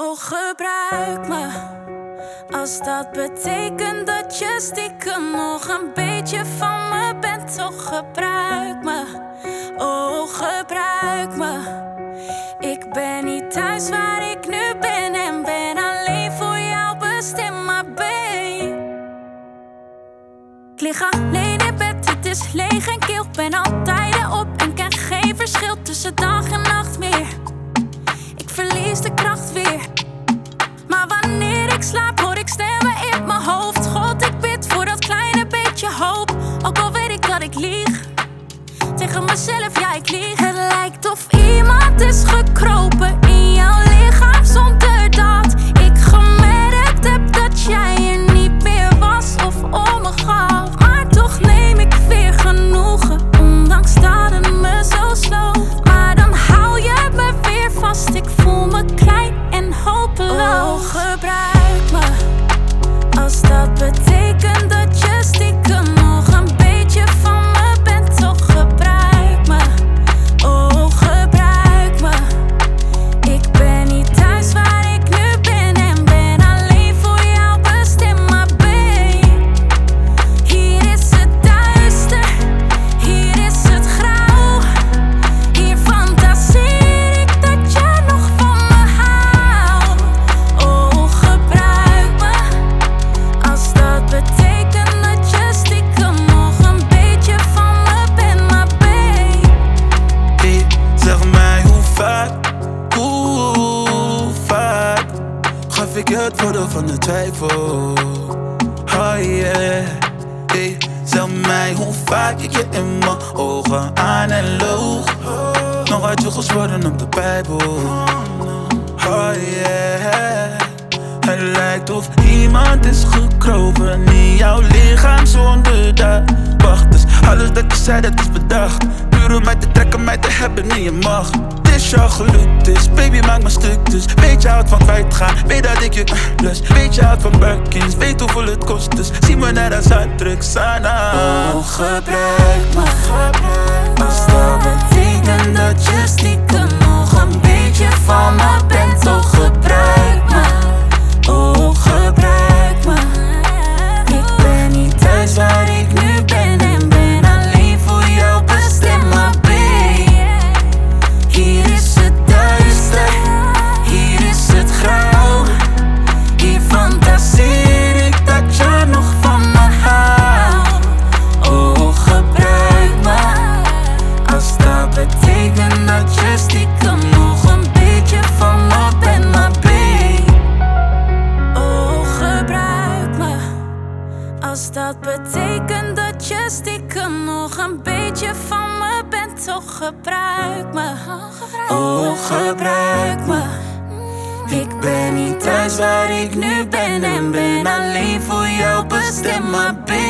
Oh, gebruik me. Als dat betekent dat je stiekem nog een beetje van me bent, toch gebruik me. Oh, gebruik me. Ik ben niet thuis waar ik nu ben en ben alleen voor jou bestemd, maar babe. Ik lig alleen in bed, het is leeg en kil. Ben altijd erop en ken geen verschil tussen dag en nacht meer. Ik verlies de kracht weer. Maar wanneer ik slaap hoor ik stemmen in mijn hoofd. God, ik bid voor dat kleine beetje hoop. Ook al weet ik dat ik lieg. Tegen mezelf, ja ik lieg. Het lijkt of iemand is gekropen in jouw lichaam zonder dat ik gemerkt heb dat jij er niet meer was of om me gaf. Maar toch neem ik weer genoegen, ondanks dat het me zo sloopt. Maar dan hou je me weer vast, ik voel me klein en hopeloos. Oh, gebruik me. Als dat betekent dat je stiekem nog een beetje van me bent, toch gebruik me. Oh, gebruik me. Ik ben niet thuis waar ik nu ben en ben alleen voor jou bestemd, maar babe. Hier is het duister, hier is het grauw. Hier fantaseer ik dat je nog van me houdt. Oh, gebruik me. Als dat betekent dat je stiekem nog een beetje van me bent, maar babe. Hey, zeg mij hoe vaak gaf ik je het voordeel van de twijfel. Oh yeah. Hey, zeg mij hoe vaak ik je in mijn ogen aan en loog. Nog uit je gezworen op de Bijbel. Oh yeah. Het lijkt of iemand is gekropen in jouw lichaam zonder dat. Wacht, dus alles dat je zei dat is bedacht. Puur om mij te trekken, mij te hebben in je macht. Het is jouw geluk, dus baby maak me stuk. Dus weet je houdt van kwijtgaan, weet dat ik je lust. Weet je houdt van Birkins, weet hoeveel het kost. Dus zie me net als harddrugs aan. Oh, gebruik me. Als dat betekent dat je stiekem nog een beetje van me bent, toch gebruik me. Oh, gebruik me. Ik ben niet thuis waar ik nu ben en ben alleen voor jou bestemd, maar babe. Hier is het duister, hier is het grauw. Hier fantaseer ik dat je nog van me houdt. Oh, gebruik me. Als dat betekent dat je stiekem nog een beetje van me bent, maar babe. Oh, gebruik me. Als dat betekent dat je stiekem nog een beetje van me bent, toch gebruik me. Oh, gebruik me. Ik ben niet thuis waar ik nu ben en ben alleen voor jou bestemd, maar babe.